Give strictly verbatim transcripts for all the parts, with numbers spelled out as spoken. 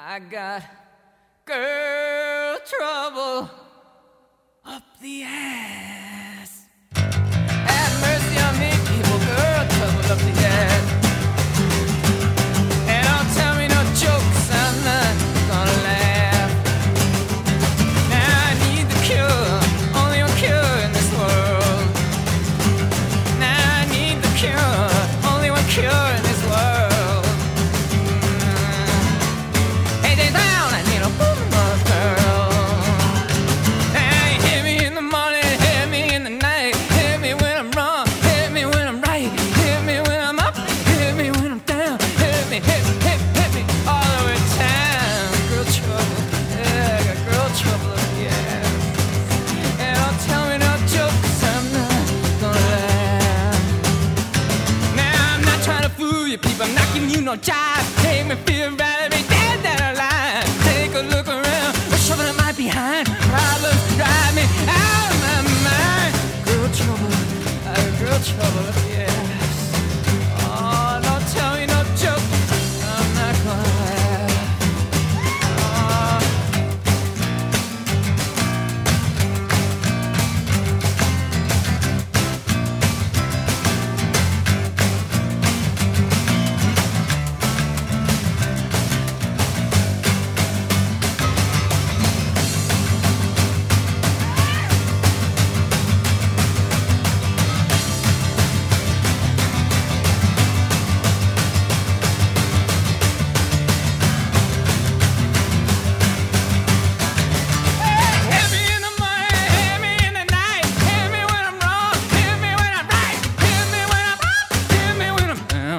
I got girl trouble up the ass. Have mercy on me, people, girl trouble up the ass. And don't tell me no jokes, I'm not gonna laugh. Now I need the cure, only one cure in this world. Now I need the cure, only one cure in this world. I'm not giving you no jive. Make me feel rather be dead than alive. Take a look around, shoving at my behind. Problems drive me out of my mind. Girl trouble, I got girl trouble up the ass. Oh, don't tell me no joke, I'm not gonna laugh. Oh.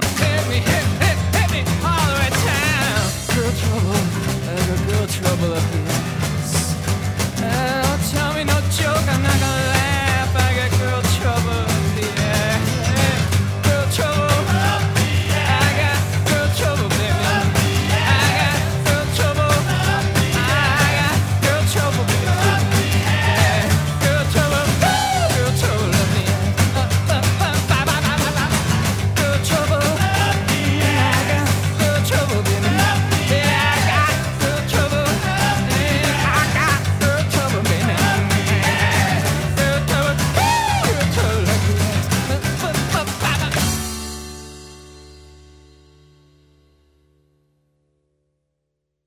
Trouble up